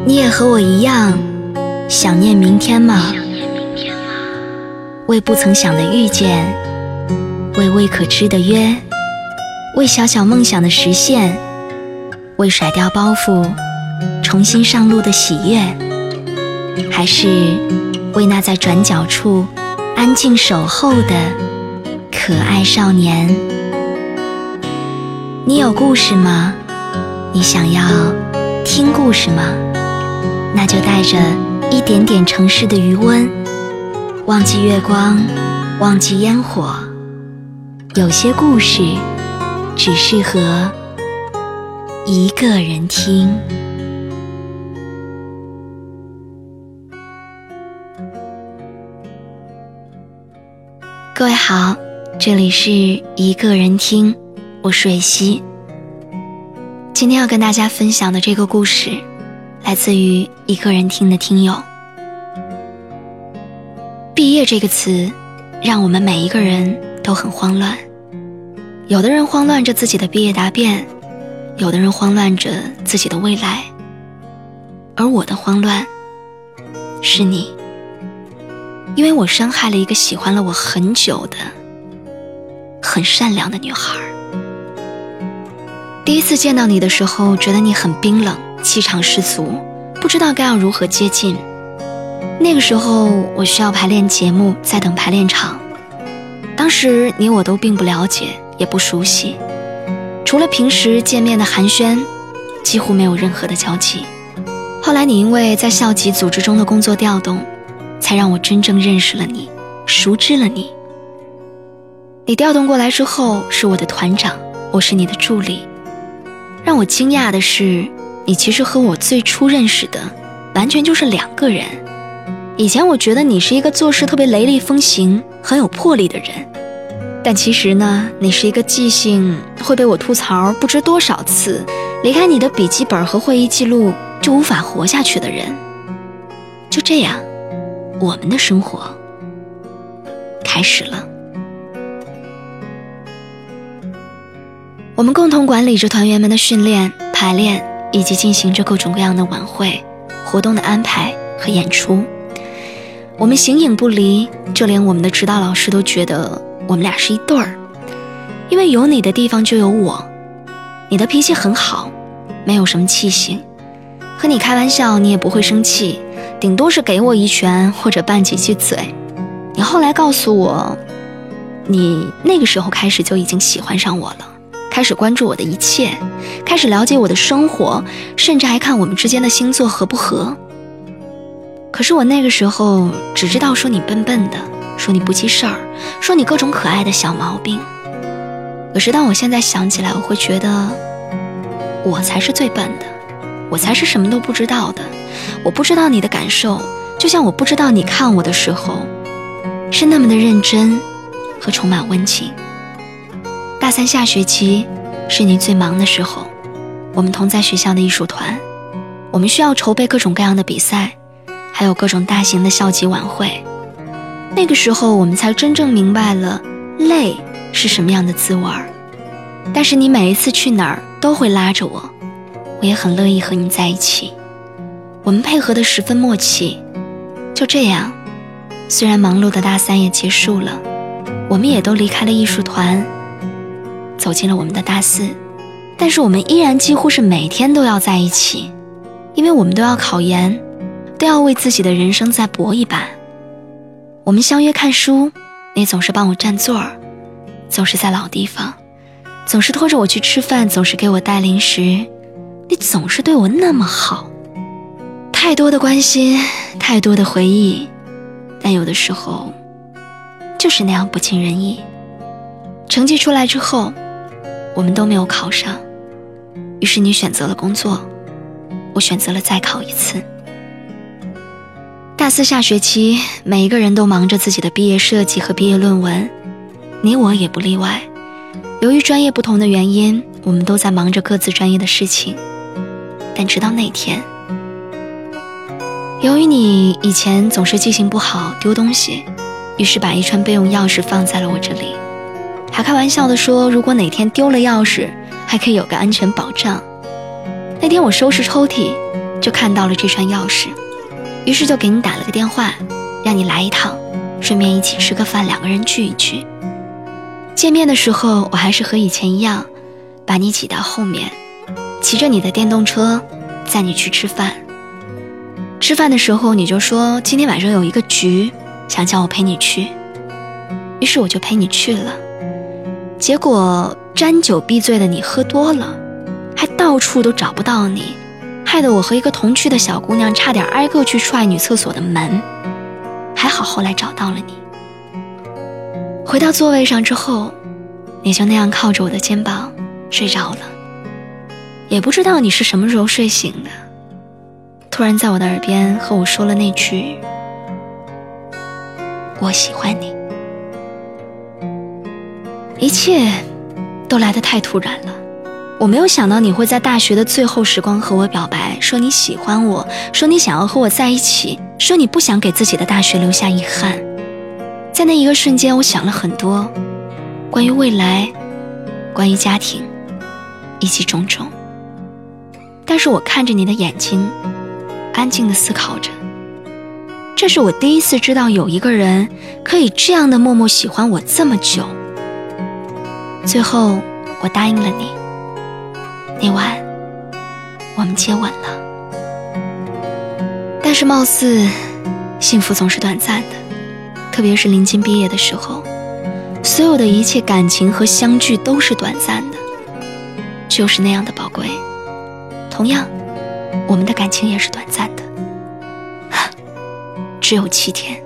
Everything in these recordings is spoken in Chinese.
你也和我一样想念明天吗？为不曾想的遇见，为未可知的约，为小小梦想的实现，为甩掉包袱重新上路的喜悦，还是为那在转角处安静守候的可爱少年？你有故事吗？你想要听故事吗？那就带着一点点城市的余温，忘记月光，忘记烟火，有些故事只适合一个人听。各位好，这里是一个人听，我是蕊希。今天要跟大家分享的这个故事来自于一个人听的听友。毕业这个词让我们每一个人都很慌乱，有的人慌乱着自己的毕业答辩，有的人慌乱着自己的未来，而我的慌乱是你，因为我伤害了一个喜欢了我很久的很善良的女孩。第一次见到你的时候，觉得你很冰冷，气场十足，不知道该要如何接近。那个时候我需要排练节目，在等排练场。当时你我都并不了解，也不熟悉，除了平时见面的寒暄，几乎没有任何的交集。后来你因为在校级组织中的工作调动，才让我真正认识了你，熟知了你。你调动过来之后是我的团长，我是你的助理。让我惊讶的是，你其实和我最初认识的完全就是两个人。以前我觉得你是一个做事特别雷厉风行，很有魄力的人，但其实呢，你是一个记性会被我吐槽不知多少次，离开你的笔记本和会议记录就无法活下去的人。就这样，我们的生活开始了。我们共同管理着团员们的训练、排练，以及进行着各种各样的晚会、活动的安排和演出。我们形影不离，就连我们的指导老师都觉得我们俩是一对儿。因为有你的地方就有我。你的脾气很好，没有什么气性，和你开玩笑你也不会生气，顶多是给我一拳或者拌几句嘴。你后来告诉我，你那个时候开始就已经喜欢上我了，开始关注我的一切，开始了解我的生活，甚至还看我们之间的星座合不合。可是我那个时候只知道说你笨笨的，说你不记事儿，说你各种可爱的小毛病。可是当我现在想起来，我会觉得我才是最笨的，我才是什么都不知道的。我不知道你的感受，就像我不知道你看我的时候是那么的认真和充满温情。大三下学期是你最忙的时候，我们同在学校的艺术团，我们需要筹备各种各样的比赛，还有各种大型的校级晚会。那个时候我们才真正明白了累是什么样的滋味儿。但是你每一次去哪儿都会拉着我，我也很乐意和你在一起，我们配合得十分默契。就这样，虽然忙碌的大三也结束了，我们也都离开了艺术团，走进了我们的大四，但是我们依然几乎是每天都要在一起，因为我们都要考研，都要为自己的人生再搏一把。我们相约看书，你总是帮我占座儿，总是在老地方，总是拖着我去吃饭，总是给我带零食，你总是对我那么好。太多的关心，太多的回忆，但有的时候就是那样不尽人意。成绩出来之后，我们都没有考上，于是你选择了工作，我选择了再考一次。大四下学期，每一个人都忙着自己的毕业设计和毕业论文，你我也不例外。由于专业不同的原因，我们都在忙着各自专业的事情。但直到那天，由于你以前总是记性不好，丢东西，于是把一串备用钥匙放在了我这里，还开玩笑地说，如果哪天丢了钥匙，还可以有个安全保障。那天我收拾抽屉， 就看到了这串钥匙，于是就给你打了个电话，让你来一趟，顺便一起吃个饭，2个人聚一聚。见面的时候，我还是和以前一样，把你挤到后面，骑着你的电动车载你去吃饭。吃饭的时候你就说今天晚上有一个局，想叫我陪你去，于是我就陪你去了。结果沾酒必醉的你喝多了，还到处都找不到你，害得我和一个同区的小姑娘差点挨个去踹女厕所的门，还好后来找到了你。回到座位上之后，你就那样靠着我的肩膀睡着了，也不知道你是什么时候睡醒的，突然在我的耳边和我说了那句我喜欢你。一切都来得太突然了，我没有想到你会在大学的最后时光和我表白，说你喜欢我，说你想要和我在一起，说你不想给自己的大学留下遗憾。在那一个瞬间，我想了很多，关于未来，关于家庭，以及种种。但是我看着你的眼睛，安静地思考着，这是我第一次知道有一个人可以这样的默默喜欢我这么久。最后我答应了你，那晚我们接吻了。但是貌似幸福总是短暂的，特别是临近毕业的时候，所有的一切感情和相聚都是短暂的，就是那样的宝贵。同样，我们的感情也是短暂的，只有7天。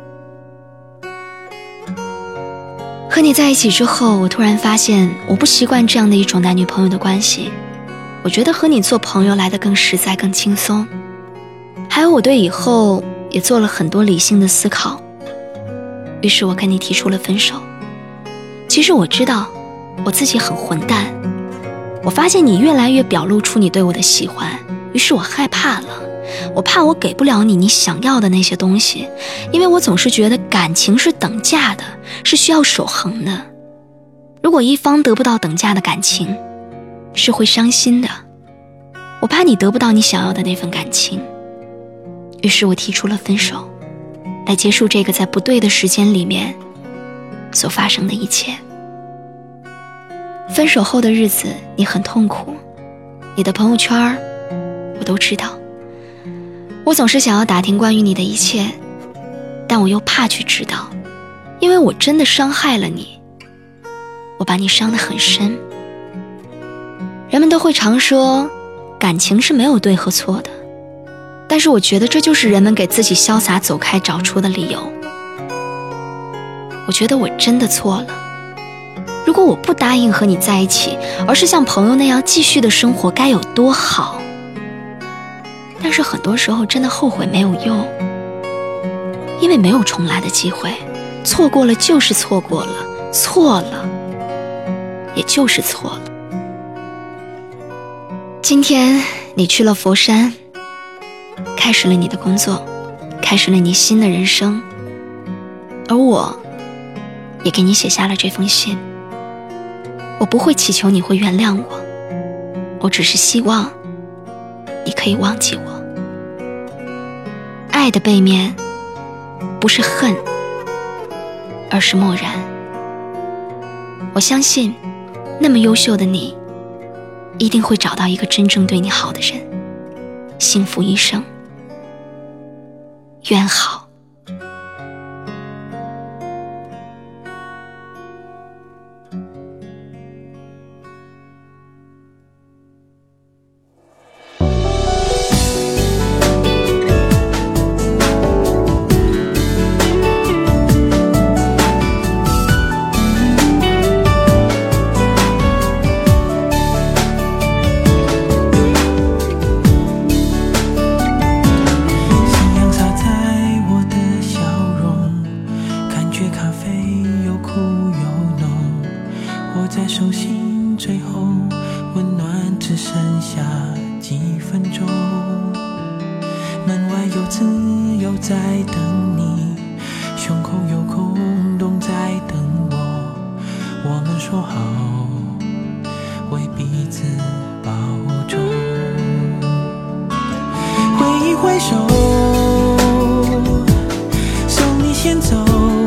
和你在一起之后，我突然发现我不习惯这样的一种男女朋友的关系，我觉得和你做朋友来得更实在更轻松。还有我对以后也做了很多理性的思考，于是我跟你提出了分手。其实我知道我自己很混蛋，我发现你越来越表露出你对我的喜欢，于是我害怕了，我怕我给不了你想要的那些东西，因为我总是觉得感情是等价的，是需要守恒的。如果一方得不到等价的感情，是会伤心的。我怕你得不到你想要的那份感情，于是我提出了分手，来结束这个在不对的时间里面所发生的一切。分手后的日子你很痛苦，你的朋友圈我都知道。我总是想要打听关于你的一切，但我又怕去知道，因为我真的伤害了你，我把你伤得很深。人们都会常说感情是没有对和错的，但是我觉得这就是人们给自己潇洒走开找出的理由。我觉得我真的错了，如果我不答应和你在一起，而是像朋友那样继续的生活，该有多好。但是很多时候真的后悔没有用，因为没有重来的机会，错过了就是错过了，错了也就是错了。今天你去了佛山，开始了你的工作，开始了你新的人生，而我也给你写下了这封信。我不会祈求你会原谅我，我只是希望你可以忘记我。爱的背面不是恨，而是漠然。我相信那么优秀的你一定会找到一个真正对你好的人，幸福一生，愿好。 在手心最后温暖只剩下几分钟，门外有自由在等你，胸口有空洞在等我，我们说好为彼此保重。 一挥手，送你先走。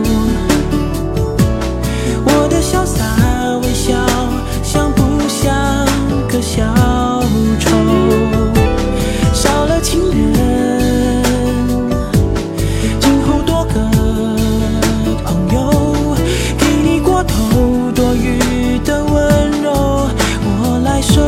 我的潇洒微笑，像不像个小丑？少了情人，今后多个朋友，给你过头多余的温柔，我来收。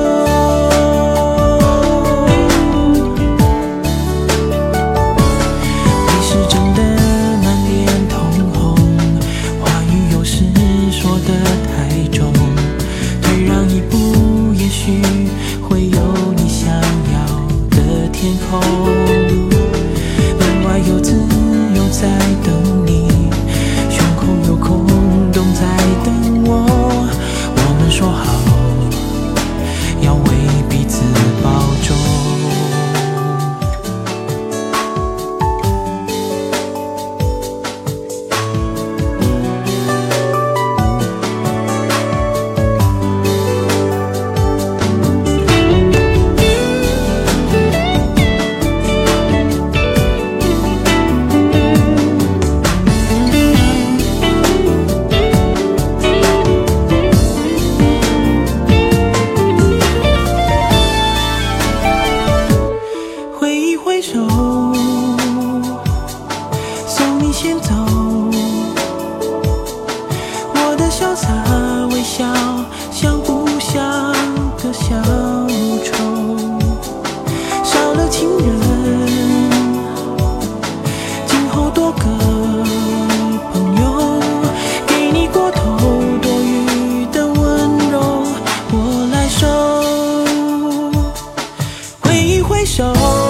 你是真的满脸通红，话语有时说得太重，退让一步，也许会有你想要的天空。门外有自由在等你，胸口有空洞在等我。我们说好要为彼此保重。挥一挥手，送你先走。我的潇洒微笑，像不像个小丑？少了情人，今后多个朋友，给你过头多余的温柔，我来收。挥一挥手。